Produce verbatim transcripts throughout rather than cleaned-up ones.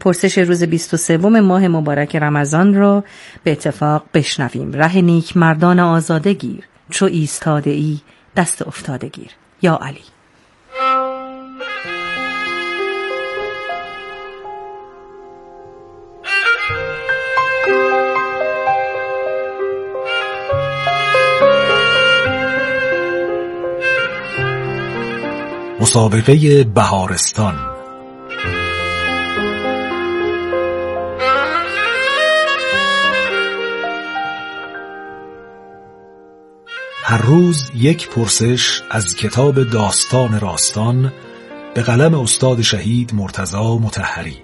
پرسش روز بیست و سوم ماه مبارک رمضان را به اتفاق بشنویم. ره نیک مردان آزاده گیر، چو ایستاده ای دست افتاده گیر. یا علی. مسابقه بهارستان. هر روز یک پرسش از کتاب داستان راستان به قلم استاد شهید مرتضی مطهری.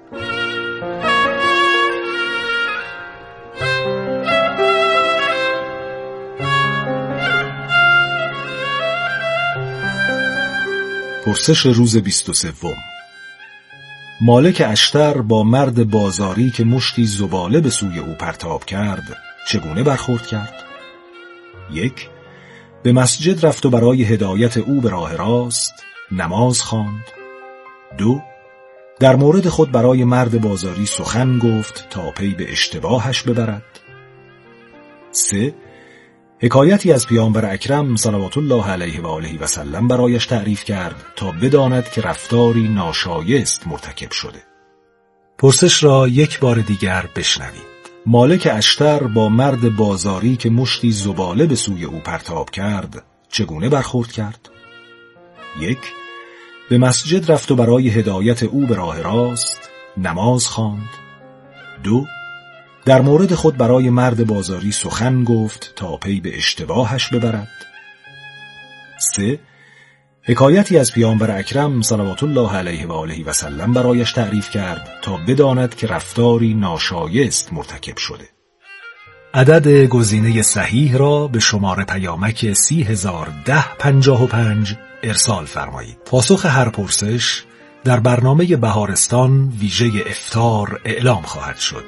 پرسش روز بیست و سوم. مالک اشتر با مرد بازاری که مشتی زباله به سوی او پرتاب کرد چگونه برخورد کرد؟ یک، به مسجد رفت و برای هدایت او به راه راست نماز خواند. دو، در مورد خود برای مرد بازاری سخن گفت تا پی به اشتباهش ببرد. سه، حکایتی از پیامبر اکرم صلوات الله علیه و آله و سلم برایش تعریف کرد تا بداند که رفتاری ناشایست مرتکب شده. پرسش را یک بار دیگر بشنوید. مالک اشتر با مرد بازاری که مشتی زباله به سوی او پرتاب کرد چگونه برخورد کرد؟ یک، به مسجد رفت و برای هدایت او به راه راست نماز خواند. دو، در مورد خود برای مرد بازاری سخن گفت تا پی به اشتباهش ببرد. سه، حکایتی از پیامبر اکرم صلوات الله علیه و آله و سلم برایش تعریف کرد تا بداند که رفتاری ناشایست مرتکب شده. عدد گزینه صحیح را به شماره پیامک سی هزار ده پنجاه و پنج ارسال فرمایید. پاسخ هر پرسش در برنامه بهارستان ویژه افطار اعلام خواهد شد.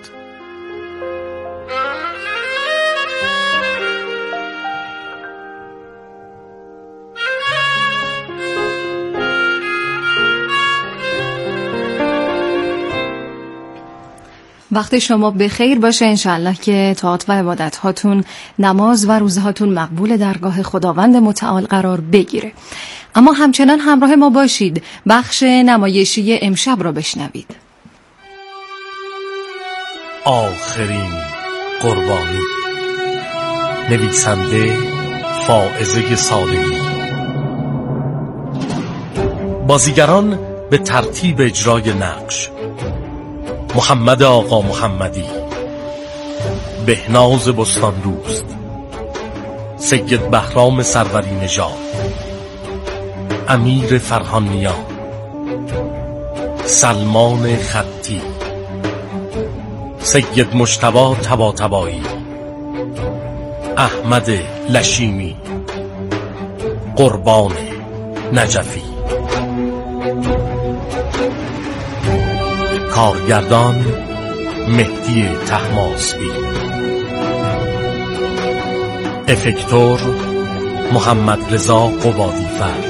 وقت شما بخیر باشه. انشالله که طاعات و عبادت هاتون، نماز و روزه هاتون مقبول درگاه خداوند متعال قرار بگیره. اما همچنان همراه ما باشید. بخش نمایشی امشب را بشنوید. آخرین قربانی، نویسنده فائزه صالحی. بازیگران به ترتیب اجرای نقش: محمد آقا محمدی، بهناز بستان دوست، سید بهرام سروری نژاد، امیر فرهان نیا، سلمان خطی، سید مجتبی طباطبایی، احمد لشیمی، قربان نجفی. کارگردان مهدی طهماسبی، افکتور محمد رضا قبادیفر،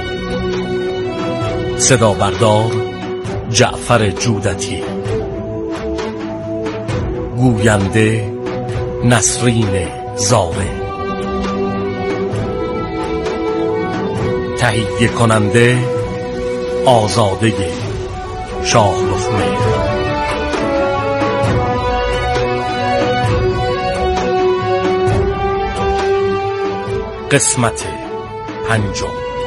صدا بردار جعفر جودتی، گوینده نسرین زاره، تهیه کننده آزاده شاه لخمه. قسمت پنجم.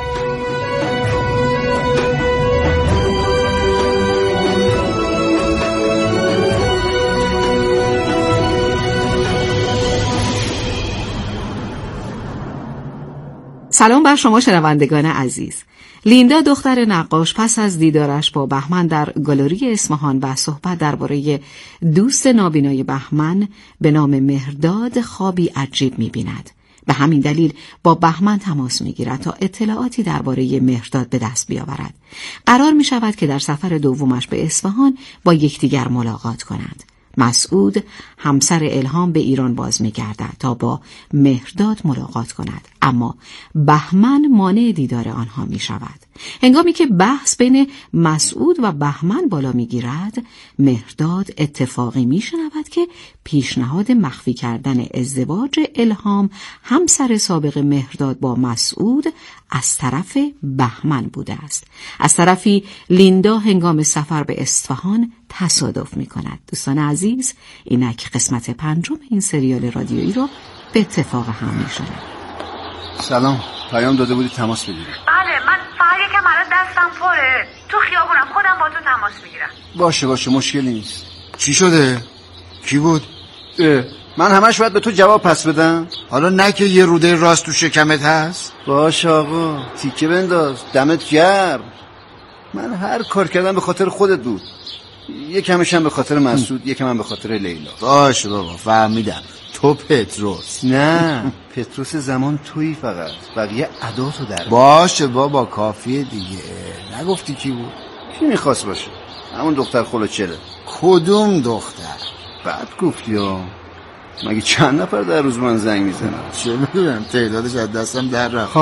سلام بر شما شنوندگان عزیز. لیندا دختر نقاش پس از دیدارش با بهمن در گالری اصفهان و صحبت درباره دوست نابینای بهمن به نام مهرداد خوابی عجیب می‌بیند. به همین دلیل با بهمن تماس می‌گیرد تا اطلاعاتی درباره مهرداد به دست بیاورد. قرار می‌شود که در سفر دومش به اصفهان با یکدیگر ملاقات کنند. مسعود همسر الهام به ایران باز می‌گردد تا با مهرداد ملاقات کند، اما بهمن مانع دیدار آنها می‌شود. هنگامی که بحث بین مسعود و بهمن بالا میگیرد، مهرداد اتفاقی میشنود که پیشنهاد مخفی کردن ازدواج الهام همسر سابق مهرداد با مسعود از طرف بهمن بوده است. از طرفی لیندا هنگام سفر به اصفهان تصادف میکند. دوستان عزیز، اینک قسمت پنجم این سریال رادیویی رو به اتفاق هم میشنوید. سلام، پیام داده بودی تماس بگیری؟ بله، من فقط یکم الان دستم پره، تو خیابونم، خودم با تو تماس میگیرم. باشه باشه، مشکلی نیست. چی شده؟ کی بود؟ اه. من همش باید به تو جواب پس بدم؟ حالا نه که یه روده راست تو شکمت هست؟ باشه آقا، تیکه بنداز، دمت گرم. من هر کار کردم به خاطر خودت بود. یکمش هم به خاطر مسعود، یکم هم به خاطر لیلا. باشه بابا، فهمیدم. تو پتروس. نه، پتروس زمان تویی، فقط بقیه اداتو در. باشه بابا، کافیه دیگه. نگفتی کی بود؟ کی میخواست باشه؟ همون دختر خلوچله. کدوم دختر؟ بعد گفتی ها. مگه چند نفر در روز من زنگ میزنن؟ چه میدونم، تعدادش از دستم در رفت.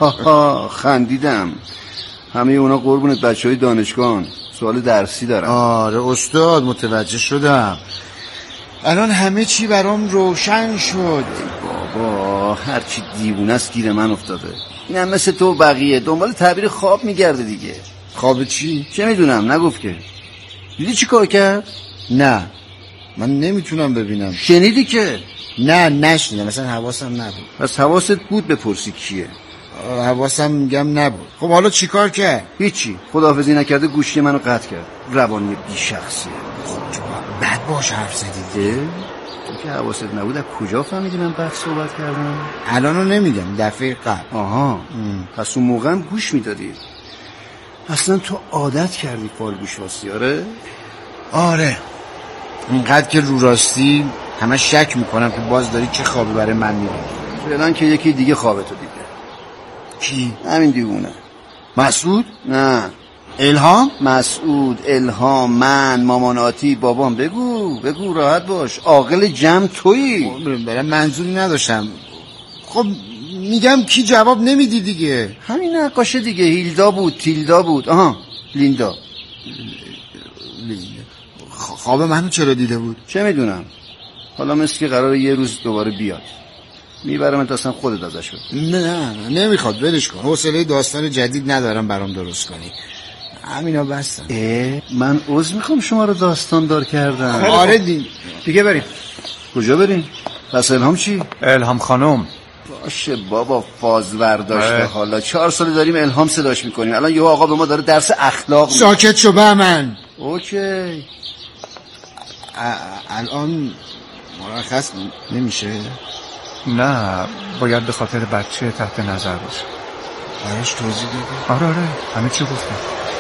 خندیدم. همه اونا قربونت بچهای دانشگاه، سوال درسی دارن. آره استاد، متوجه شدم. الان همه چی برام روشن شد. بابا هرچی دیوونه است گیر من افتاده. اینم مثل تو بقیه دنبال تعبیر خواب میگرده دیگه. خواب چی؟ چه میدونم، نگفت که. دیدی چی کار کرد؟ نه، من نمیتونم ببینم. شنیدی که؟ نه نشنیدم، مثلا حواسم نبود. پس حواست بود بپرسی کیه. حواسم میگم نبود. خب حالا چیکار کرد؟ هیچی، خداحافظی نکرده گوشی منو قطع کرد. روانی بی شخصیه. خب تو بعد باش حرف زدی. تو که حواست نبود از کجا فهمیدی من بعد صحبت کردم؟ الانو نمیگم، دفعه قبل. آها ام. پس اون موقع هم گوش میدادی. اصلا تو عادت کردی فال گوش واستی. آره آره، اینقدر که رو راستی همه شک میکنم که باز داری چه خوابی برای من میبینی. فعلا که یکی دیگه خوابتو دیده. کی؟ همین دیوونه. مسعود؟ نه، الهام؟ مسعود، الهام، من، مامان آتی، بابام. بگو بگو، راحت باش، عاقل جمع تویی. برای منظوری نداشتم. خب میگم کی جواب نمیدی دیگه. همین نقاشه دیگه، هیلدا بود، تیلدا بود. آها، لیندا. لیندا خواب منو چرا دیده بود؟ چه میدونم. حالا مثل که قراره یه روز دوباره بیاد. میبرم تا اصلا خودت ازش بپرس. نه نه نمیخواد، ولش کن. حوصله داستان جدید ندارم برام درست کنی. همینا بستم. اه من عذر میخوام شما رو داستان دار کردم. آره دی... دیگه بریم. کجا بریم؟ پس الهام چی؟ الهام خانم. باشه بابا، فازور داشته. حالا چهار سال داریم الهام صداش میکنیم، الان یه آقا به ما داره درس اخلاق. ساکت شو بهمن. اوکی. الان مرخص نمیشه؟ نه، باید به خاطر بچه تحت نظر باشه. براش توضیح بده. آره آره، همه چی گفتم.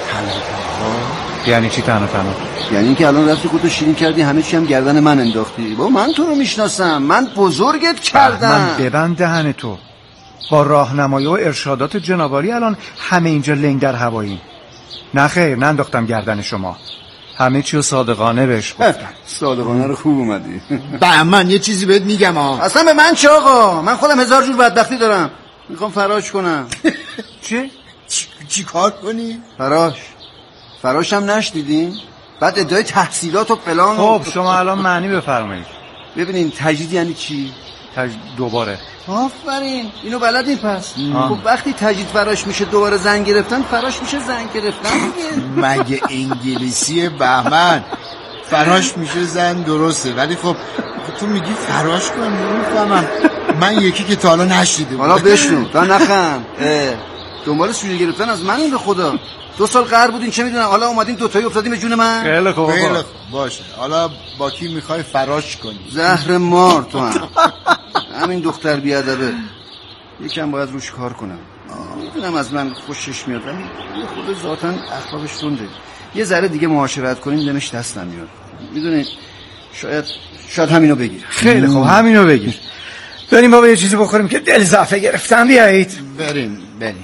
یعنی چی تنها تنها؟ یعنی اینکه الان رفتی خودتو شیرین کردی، همه چی هم گردن من انداختی. بابا من تو رو میشناسم، من بزرگت کردم. من ببند دهن تو. با راهنمایی و ارشادات جنابالی الان همه اینجا لنگ در هواییم. نه خیر، ننداختم گردن شما. همه چی رو صادقانه بهش گفتم. صادقانه رو خوب اومدی. بهمن یه چیزی بهت میگم ها. اصلا به من چه آقا؟ من خودم هزار جور بدبختی دارم، میخوام فراش کنم. چه؟ چی, چی کار کنی؟ فراش. فراش هم نشدیدین؟ بعد ادعای تحصیلات و فلان. خب شما الان معنی بفرمایید. ببینین تجدید یعنی چی؟ تج... دوباره. آفرین، اینو بلدین پس. خب وقتی تجدید فراش میشه دوباره زن گرفتن، فراش میشه زن گرفتن دیگه. مگه انگلیسی بهمن؟ فراش میشه زن، درسته، ولی خب تو میگی فراش کن، نمیفهمم. من یکی که تا حالا نشیده بود. حالا بشنو تا نخند. دنبال سوژه گرفتن از من این به خدا. دو سال قهر بودین چه میدونم، حالا اومدین دوتایی افتادین به جون من. خیلی خوب باشه. حالا با کی میخوای فراش کنی؟ زهر مار تو هم. همین دختر بیادبه، یکم باید روش کار کنم. میدونم از من خوشش میاد، ولی یه خود ذاتاً اخلاقش تنده. یه ذره دیگه معاشرت کنیم دمش دست نمیاد. میدونی شاید شاید همینو بگیر. خیلی خوب، همینو بگیر. بریم بابا یه چیزی بخوریم که دل زعفه گرفتم. بیایید بریم بریم.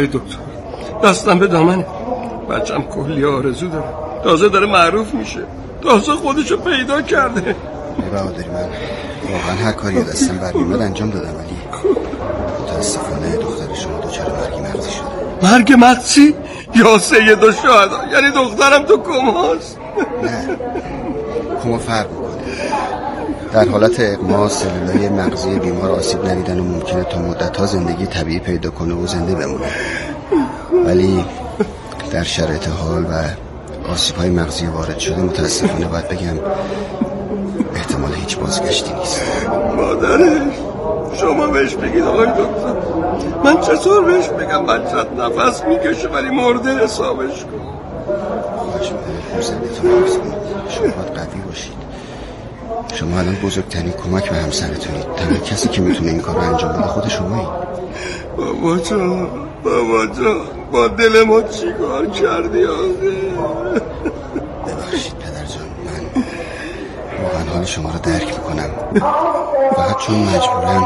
آقای دکتر، دستم به دامنه. بچم کلی آرزو داره، تازه داره معروف میشه، تازه خودشو پیدا کرده. بهادری، من واقعا هر کاری دستم برمیومد انجام دادم، ولی متاسفانه دختر شما دچار مرگ مغزی شده. مرگ مغزی؟ یا سید الشهدا، یعنی دخترم تو کماست؟ نه، کما فرق میکنه. در حالت اغما سلولای مغزی بیمار آسیب ندیدن و ممکنه تا مدت‌ها زندگی طبیعی پیدا کنه و زنده بمونه، ولی در شرایط حال و آسیب‌های مغزی وارد شده متاسفانه باید بگم احتمال هیچ بازگشتی نیست. مادرش، شما بهش بگید آقای دکتر، من چطور بهش بگم بچت نفس میکشه ولی مرده حسابش کن. خواهش میکنم زندگیتون رو بزنید. شما باید قوی باشید. شما الان بزرگترین کمک به همسرتونید. تنها کسی که میتونه این کار رو انجام بده خود شمایید. بابا جان، بابا جان، با دل ما چی کار کردی آخه؟ ببخشید پدر جان، من واقعا حال شما رو درک میکنم، فقط چون مجبورم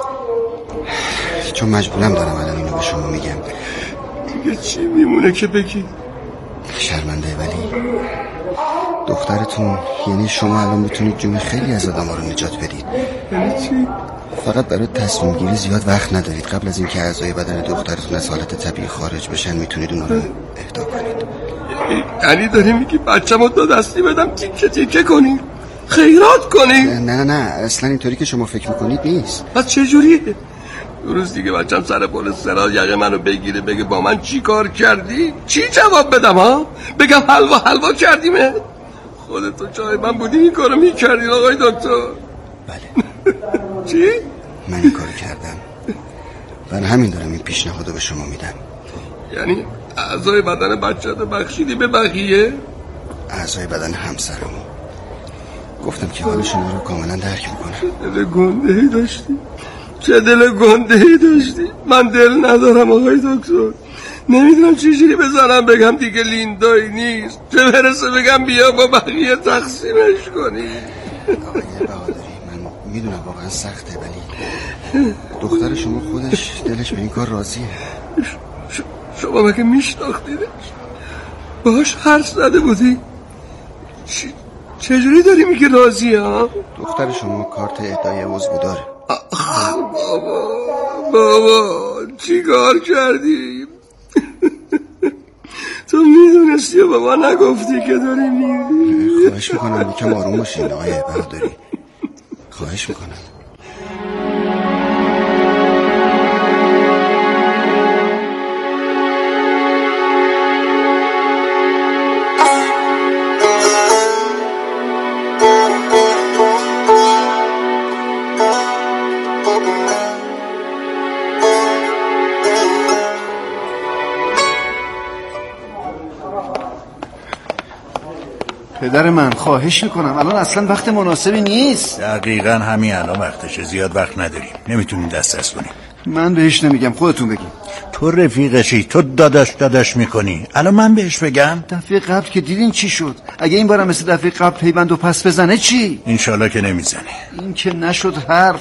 چون مجبورم دارم الان اینو به شما میگم. دیگه چی میمونه که بگی؟ شرمنده، ولی دخترتون یعنی شما الان میتونید جون خیلی از آدم ها رو نجات بدید. یعنی چی؟ فقط برای تصمیم گیری زیاد وقت ندارید. قبل از اینکه اعضای بدن دخترتون از حالت طبیعی خارج بشن میتونید اونا رو اهدا کنید. یعنی داری میگی بچه‌مو دو دستی بدم تیکه تیکه کنی؟ خیرات کنی؟ نه نه نه اصلا اینطوری که شما فکر میکنید نیست. پس چه جوریه؟ دو روز دیگه بچم سر پل سرا یقه منو بگیره بگه با من چی کار کردی؟ چی جواب بدم ها؟ بگم حلوا حلوا کردیمه؟ خودتو جای من بودی این کارو میکردی آقای دکتر؟ بله. چی؟ من این کارو کردم. من همین دارم این پیشنهادو به شما میدم. یعنی اعضای بدن بچه‌تو بخشیدی به بقیه؟ اعضای بدن همسرمو. گفتم که حال شما رو کاملا درک میکنم. چه دل گنده‌ای داشتی، چه دل گنده‌ای داشتی. من دل ندارم آقای دکتر، نمیدونم چجوری بزنم بگم دیگه لیندایی نیست، چه برسه بگم بیا با بقیه تقسیمش کنی. آقای بهادری، من میدونم واقعا سخته، ولی دختر شما خودش دلش به این کار راضیه. ش... شما مگه میشناختیدش؟ باهاش حرف زده بودی؟ چ... چجوری داری میگه راضیه ها؟ دختر شما کارت اهدای عضو داره. بابا بابا چی کار کردی؟ تو میدونستی و به ما نگفتی که داری میری؟ خواهش میکنم یکم آروم باشین آقای بهادری، خواهش میکنم. پدر من خواهش میکنم الان اصلا وقت مناسبی نیست. دقیقا همین الان وقتشه، زیاد وقت نداریم، نمیتونیم دست از کنیم. من بهش نمیگم، خودتون بگیم. تو رفیقشی، تو داداش داداش میکنی، الان من بهش بگم؟ دفعه قبل که دیدین چی شد، اگه این بارم مثل دفعه قبل پیوندو پس بزنه چی؟ انشالله که نمیزنه. این که نشد حرف،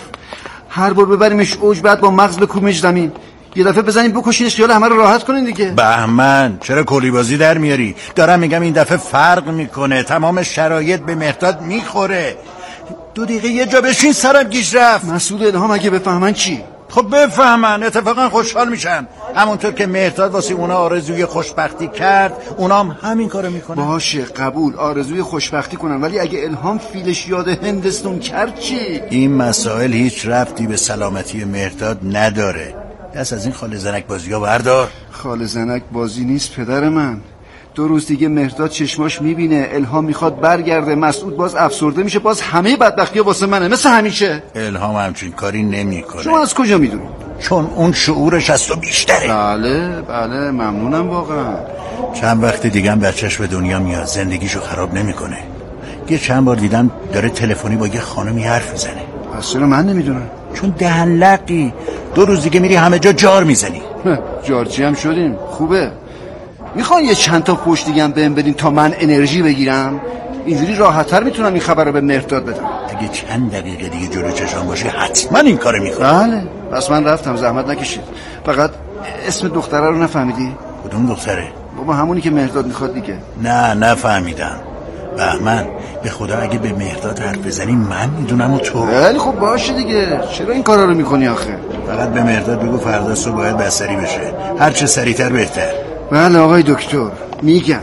هر بار ببریمش اوج بعد با مغز بکومش زمین، یه دفعه بزنیم بکشینش خیال همه رو راحت کنین دیگه. بهمن چرا کلی بازی در میاری؟ دارم میگم این دفعه فرق میکنه، تمام شرایط به مهرداد میخوره. دو دقیقه یه جا بشین سرم گیج رفت. مسعود الهام اگه بفهمن چی؟ خب بفهمن، اتفاقا خوشحال میشن. همونطور که مهرداد واسه اونا آرزوی خوشبختی کرد، اونام همین کارو میکنن. باشه قبول، آرزوی خوشبختی کنن، ولی اگه الهام فیلش یاد هندستون کرد چی؟ این مسائل هیچ ربطی به سلامتی مهرداد نداره. دست از این خاله زنک بازی ها بردار. خاله زنک بازی نیست پدر من. دو روز دیگه مهرداد چشماش میبینه الهام میخواد برگرده، مسعود باز افسرده میشه، باز همه بدبختی ها واسه منه مثل همیشه. الهام همچین کاری نمیکنه. شما از کجا میدونی؟ چون اون شعورش از تو بیشتره. بله بله ممنونم واقعا. چند وقت دیگه هم بچهش به دنیا میاد، زندگیشو خراب نمیکنه. یه چند بار دیدم داره تلفنی با یه خانمی حرف میزنه. پس چرا من نمیدونم؟ چون دهنلقی، دو روز دیگه میری همه جا جار میزنی. جارچی هم شدیم، خوبه. میخوان یه چند تا پشت دیگه هم بهم بدین تا من انرژی بگیرم؟ اینجوری راحت‌تر میتونم این خبر رو به مهرداد بدم. اگه چند دقیقه دیگه جلو چشام باشه حتما این کارو میکنم. بله، پس من رفتم، زحمت نکشید. فقط اسم دختره رو نفهمیدی؟ کدوم دختره؟ بابا همونی که مهرداد میخواد دیگه. نه نفهمیدم. بهمن به خدا اگه به مهرداد حرف بزنی من میدونم و تو. ولی خب باشه دیگه، چرا این کارا رو میکنی آخه؟ فقط به مهرداد بگو فردا صبح باید بستری بشه، هر چه سریعتر بهتر. بله آقای دکتر میگم.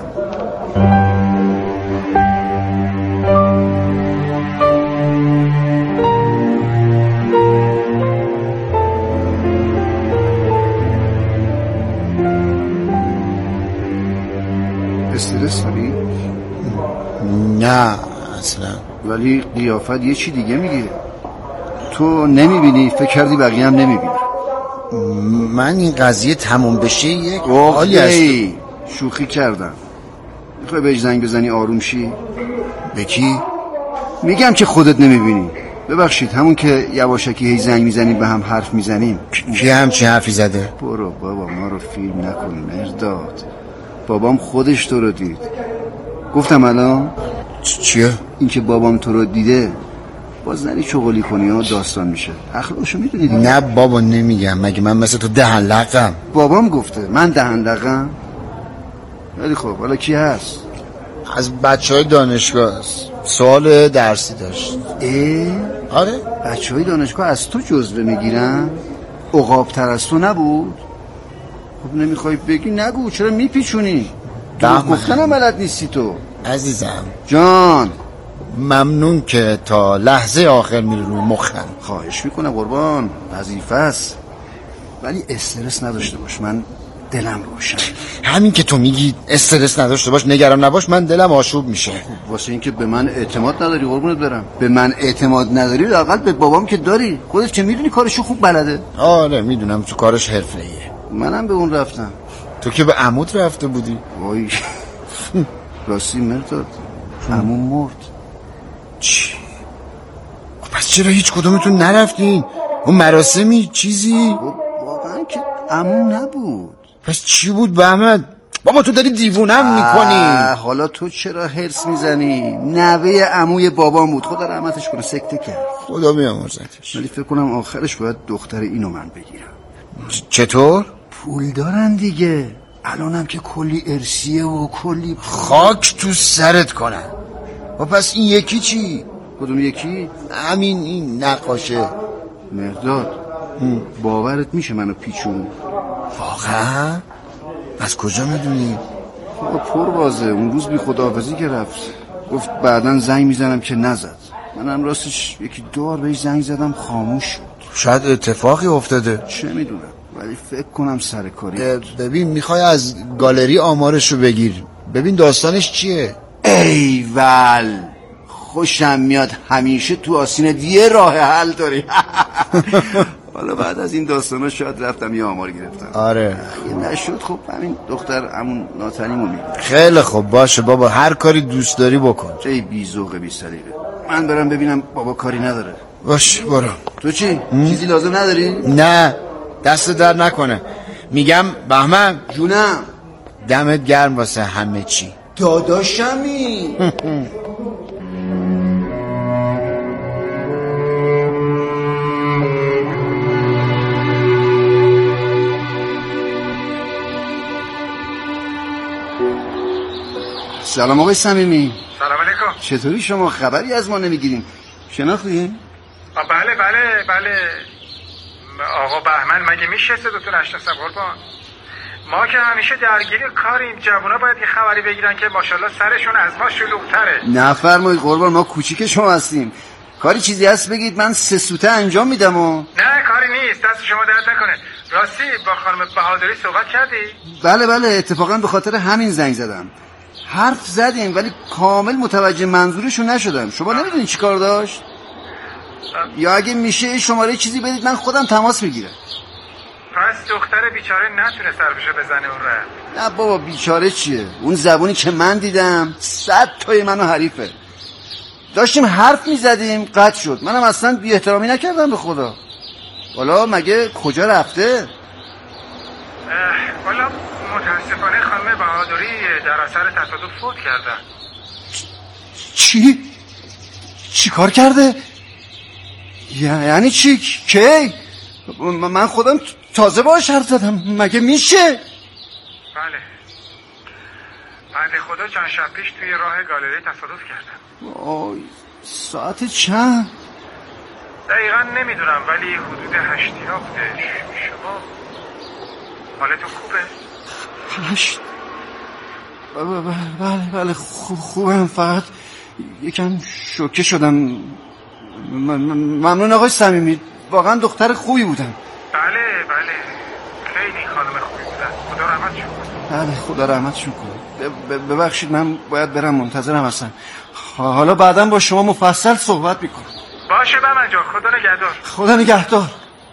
استرس داری؟ نه اصلا. ولی قیافت یه چی دیگه میگه. تو نمیبینی؟ فکر کردی بقیه هم نمیبینی؟ من این قضیه تموم بشه یک حالی هست. شوخی کردم. میخوای بهش زنگ بزنی آروم شی؟ به کی؟ میگم که خودت نمیبینی. ببخشید همون که یواشکی هی زنگ میزنیم به هم حرف میزنیم. کی همچی حرفی زده؟ برو بابا ما رو فیلم نکن مهرداد. بابام خودش تو رو دید. گفتم الان چیه؟ این که بابام تو رو دیده باز نری چغلی کنی ها داستان میشه. اخلاقشو میدونی دیگه. نه بابا نمیگم، مگه من مثل تو دهن لقم؟ بابام گفته من دهن لقم. ولی خب حالا کی هست؟ از بچه های دانشگاه هست. سوال درسی داشت. اه؟ آره بچه های دانشگاه از تو جزوه میگیرن؟ عقاب تر از تو نبود؟ خب نمیخوای بگی نگو، چرا میپیچونی؟ دروغ گفتنم بلد نیستی تو. عزیزم جان ممنون که تا لحظه آخر میری رو مخم. خواهش میکنم قربان، وظیفه است. ولی استرس نداشته باش، من دلم روشن. همین که تو میگی استرس نداشته باش، نگران نباش، من دلم آشوب میشه. خب واسه این که به من اعتماد نداری قربونت برم. به من اعتماد نداری لااقل به بابام که داری. خودت که میدونی کارشو خوب بلده. آره میدونم تو کارش حرفه‌ایه. منم به اون رفتم. تو که به عموت رفته بودی. وای راستی مرداد عموم مرد. چی؟ پس چرا هیچ کدومتون نرفتین؟ اون مراسمی چیزی؟ واقعا که عموم نبود. پس چی بود بهمن؟ بابا تو داری دیوونم میکنی. حالا تو چرا هرس میزنی؟ نوه عموی بابام بود، خدا رحمتش کنه، سکته کرد. خدا بیامرزتش. ولی فکر کنم آخرش باید دختر اینو من بگیرم. چطور؟ پول دارن دیگه، الانم که کلی ارسیه و کلی پول. خاک تو سرت کنن. و پس این یکی چی؟ کدوم یکی؟ همین این نقاشه. مهرداد باورت میشه منو پیچون؟ واقعا؟ از کجا میدونی؟ خب پر بازه. اون روز بی خداحافظی که رفت گفت بعدن زنگ میزنم که نزد. منم راستش یکی دو بار بهش زنگ زدم خاموش شد. شاید اتفاقی افتاده. چه میدونم ولی فکر کنم سرکاری. ببین میخوای از گالری آمارشو بگیر، ببین داستانش چیه. ایول خوشم میاد، همیشه تو آسینت یه راه حل داری. حالا بعد از این داستانا شاید رفتم یه آمار گرفتم. آره اگه نشد خب همین دختر همون ناتنیمو میگه. خیلی خوب باشه بابا، هر کاری دوست داری بکن. چه بی ذوق بی سلیقه. من برم ببینم بابا کاری نداره. باش برو. تو چی؟ چیزی لازم نداری؟ نه دست در نکنه. میگم بهمن جونم، دمت گرم واسه همه چی. داداشمی. سلام آقای صمیمی. سلام علیکم. چطوری شما؟ خبری از ما نمیگیریم. شناختین؟ بله بله بله. آقا بهمن مگه میشه صداتون نشناسم قربان؟ ما که همیشه درگیر کاریم. جوونا باید یه خبری بگیرن که ماشاءالله سرشون از ما شلوغ‌تره. نفرمایید قربان، ما کوچیک شما هستیم. کاری چیزی هست بگید، من سه سوته انجام میدم. و نه کاری نیست، دست شما درد نکنه. راستی با خانم بهادری صحبت کردی؟ بله بله، اتفاقا به خاطر همین زنگ زدم. حرف زدیم ولی کامل متوجه منظورشون نشدم. شما نمیدونی چی کار داشت؟ یا اگه میشه شماره چیزی بدید من خودم تماس میگیرم. پس دختر بیچاره نتونه سرفشو بزنه اون ره. نه بابا بیچاره چیه؟ اون زبونی که من دیدم صد تای منو حریفه. داشتیم حرف میزدیم قطع شد. منم اصلا بی احترامی نکردم به خدا. حالا مگه کجا رفته؟ والا متاسفانه خانم بهادری در اثر تصادف فوت کردن. چی؟ چی کار کرده؟ یعنی چی؟ کی؟ من خودم تازه باش حرف زدم، مگه میشه؟ بله بنده خدا چند شب پیش توی راه گالری تصادف کردم. آی ساعت چند؟ دقیقا نمیدونم ولی حدود هشتی ها بوده. شما حالتون خوبه؟ هشت بله بله خوبم، فقط یکم شوکه شدم. ممنون آقای صمیمی، واقعا دختر خوبی بودن. بله بله خیلی خانم خوبی بودن، خدا رحمتشون کنه. بله خدا رحمتشون کنه. ببخشید من باید برم، منتظرم هستم. حالا بعدا با شما مفصل صحبت میکنم. باشه بمن جان، خدا نگهدار. خدا نگهدار.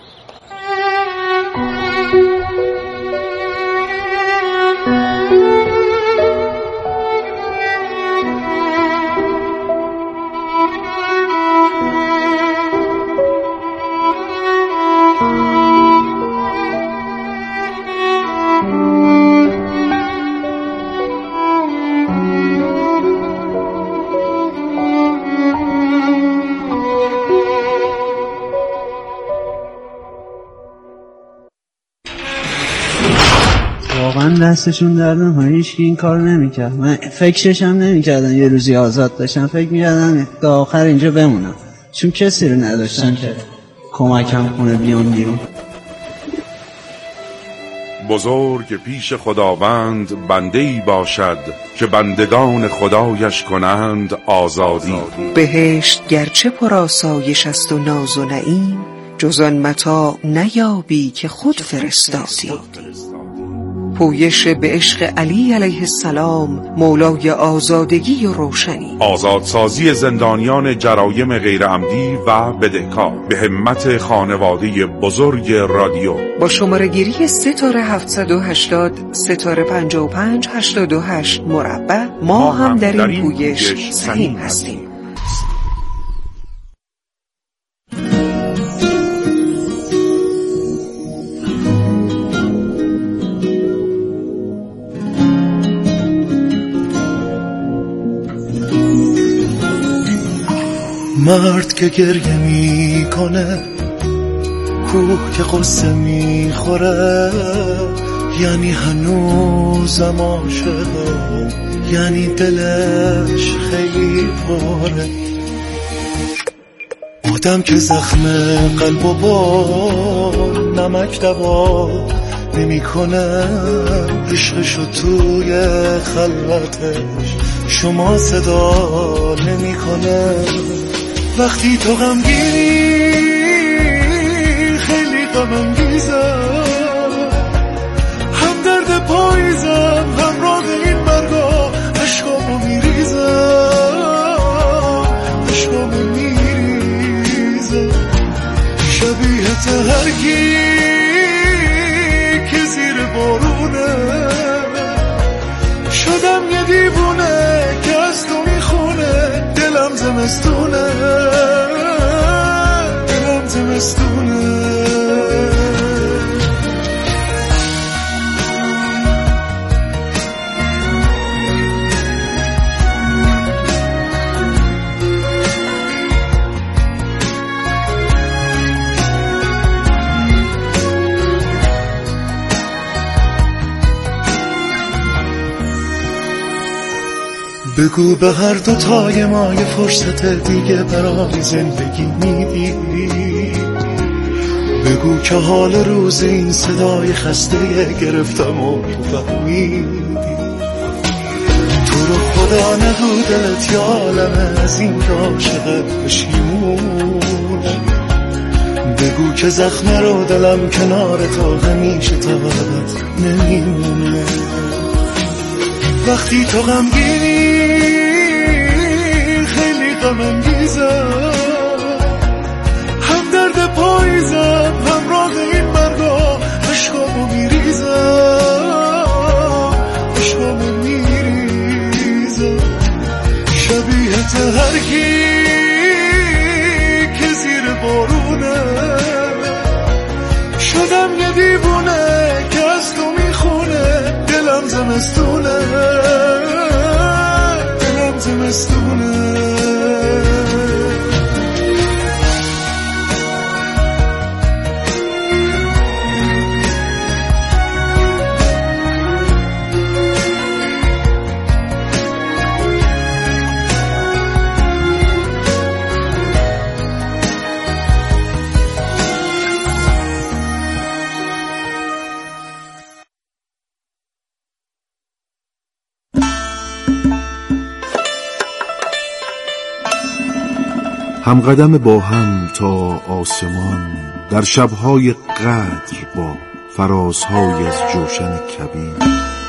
دستشون دردن ها، هیچ این کار نمیکرد. من فکرش هم نمیکردم یه روزی آزاد داشتم، فکر میکردم تا آخر اینجا بمونم، چون کسی رو نداشتن که کمکم کنه بیام بیرون. بزرگ پیش خداوند بنده‌ای باشد که بندگان خدایش کنند آزادی. بهشت گرچه پر آسایش است و ناز و نعیم، جز آن متاع نیابی که خود فرستادی. پویش به عشق علی علیه السلام، مولای آزادگی و روشنی. آزادسازی زندانیان جرایم غیرعمدی و بدهکار به همت خانواده بزرگ رادیو. با شماره گیری ستاره هفتصد و هشتاد ستاره پنجاه و پنج هشتاد و هشت مربع ما, ما هم در این, در این پویش سهیم هستیم. مرد که گریه میکنه، کوه که قصه میخوره، یعنی هنوزم عاشقه، یعنی دلش خیلی پره. آدم که زخم قلب و با نمک دوا نمیکنه، عشقشو توی خلوتش شما صدا نمیکنه. وقتی تو غمگینی خیلی غم انگیزم، هم درد پاییزم همراه این مرگا، عشقامو میریزم عشقامو میریزم. شبیه تهرگی که زیر بارونه، شدم یه دیوونه که از تو میخونه. دلم زمستونه دلم زمستونه. بگو به هر دو تای ما یه فرصت دیگه برای زندگی میدی. بگو که حال روز این صدای خسته گرفتم و تو فهمیدی. تو رو خدا نگو دلت یا عالمه از این که عاشقت بشیمون. بگو که زخم رو دلم کنار تو همیشه تا ابد نمیمونه. وقتی تو غمگینی خیلی غم انگیزم، هم درد پاییزم همراه این مرگا، عشقامو میریزم عشقامو میریزم. شبیه تهرگی که زیر بارونه، شدم یه دیوونه که از تو میخونه. دلم زمستونه دلم زمستونه. هم قدم با هم تا آسمان، در شبهای قدر با فرازهای از جوشن کبیر.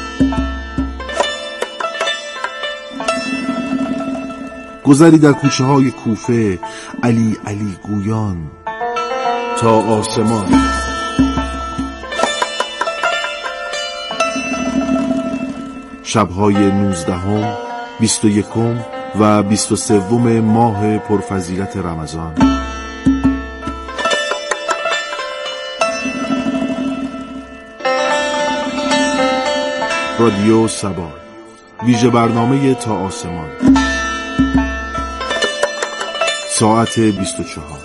گذری در کوچه های کوفه، علی علی گویان تا آسمان. شبهای نوزدهم، بیست و یکم و بیست و سوم ماه پرفضیلت رمضان. رادیو سبا، ویژه برنامه تا آسمان، ساعت بیست و چهار.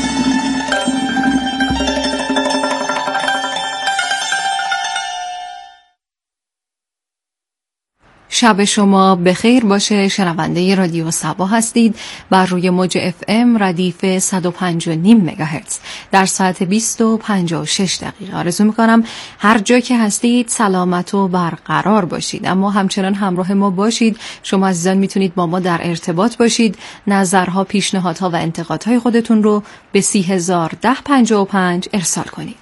شب شما بخیر باشه. شنونده رادیو سبا هستید بر روی موج اف ام ردیف صد و پنج و نیم مگاهرتز در ساعت بیست و پنجاه و شش دقیقه. آرزو میکنم هر جا که هستید سلامت و برقرار باشید، اما همچنان همراه ما باشید. شما عزیزان میتونید با ما در ارتباط باشید. نظرها، پیشنهادها و انتقادهای خودتون رو به سی هزار ده پنجاه و پنج ارسال کنید.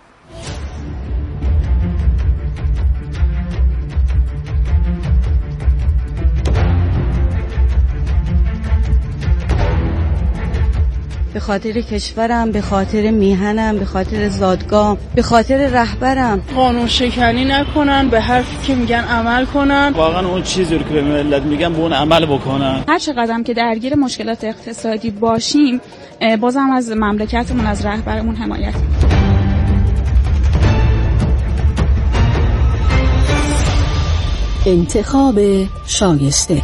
به خاطر کشورم، به خاطر میهنم، به خاطر زادگاه، به خاطر رهبرم. قانون شکنی نکنن، به حرفی که میگن عمل کنن. واقعا اون چیزی رو که به ملت میگن به اون عمل بکنن. هر چقدر که درگیر مشکلات اقتصادی باشیم، بازم از مملکتمون، از رهبرمون حمایت میکنیم. انتخاب شایسته.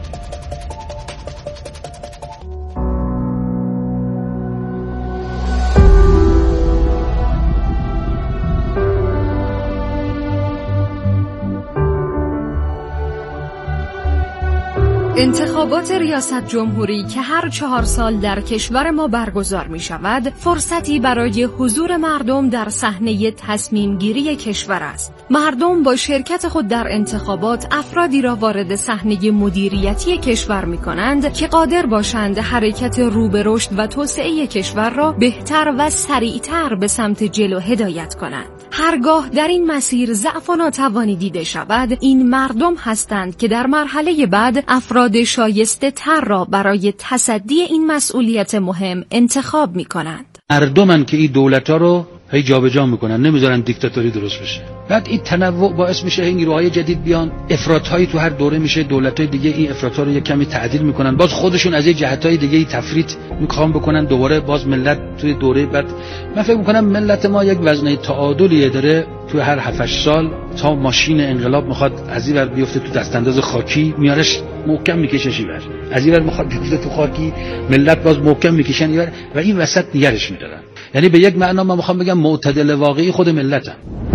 انتخابات ریاست جمهوری که هر چهار سال در کشور ما برگزار می شود، فرصتی برای حضور مردم در صحنه تصمیم گیری کشور است. مردم با شرکت خود در انتخابات افرادی را وارد صحنه مدیریتی کشور می کنند که قادر باشند حرکت رو به رشد و توسعه کشور را بهتر و سریعتر به سمت جلو هدایت کنند. هرگاه در این مسیر ضعف و ناتوانی دیده شود، این مردم هستند که در مرحله بعد افراد شایسته تر را برای تصدی این مسئولیت مهم انتخاب می کنند. مردمن که این دولت ها رو هی جابجا میکنن، نمیذارن دیکتاتوری درست بشه. بعد این تنوع باعث میشه این نیروهای جدید بیان، افراط‌هایی تو هر دوره میشه، دولت‌های دیگه این افراط‌ها رو یک کمی تعدیل میکنن، باز خودشون از یه جهت‌های دیگه تفریط میخوان بکنن، دوباره باز ملت توی دوره بعد. من فکر میکنم ملت ما یک وزنه تعادلی داره. تو هر هفت سال تا ماشین انقلاب میخواد از این ور بیفته تو دستانداز خاکی، میارش محکم میکشش اینور، از این ور میخواد بیفته تو خاکی، ملت باز محکم میکشن اینور و این وسط نگرش میدارن. یعنی به یک معنا من میخوام بگم معتدل واقعی خود ملتم.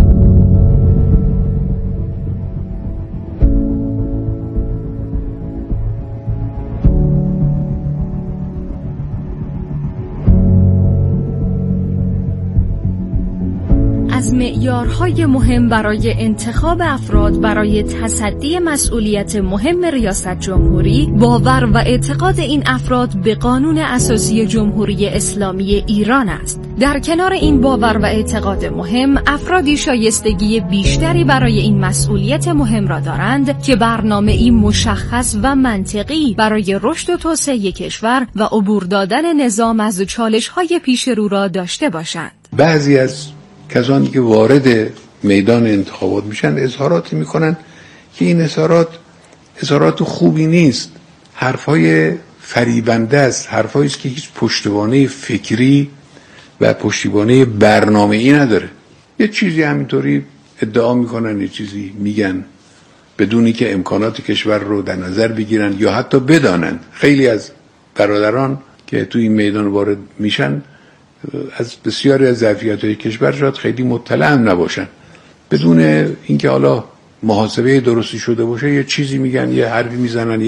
از معیارهای مهم برای انتخاب افراد برای تصدی مسئولیت مهم ریاست جمهوری، باور و اعتقاد این افراد به قانون اساسی جمهوری اسلامی ایران است. در کنار این باور و اعتقاد مهم، افرادی شایستگی بیشتری برای این مسئولیت مهم را دارند که برنامه‌ای مشخص و منطقی برای رشد و توسعه کشور و عبور دادن نظام از چالش‌های پیش رو را داشته باشند. بعضی از کسانی که وارد میدان انتخابات میشن اظهاراتی میکنن که این اظهارات اظهارات خوبی نیست، حرفای فریبنده است، حرفایی است که هیچ پشتوانه فکری و پشتیبانه برنامه‌ای نداره. یه چیزی همینطوری ادعا میکنن، یه چیزی میگن بدونی که امکانات کشور رو در نظر بگیرن یا حتی بدانن. خیلی از برادران که توی این میدان وارد میشن از بسیاری از ظرفیت‌های کشور شاید خیلی مطلع هم نباشن، بدون اینکه حالا محاسبه درستی شده باشه یه چیزی میگن، یه حرفی میزنن.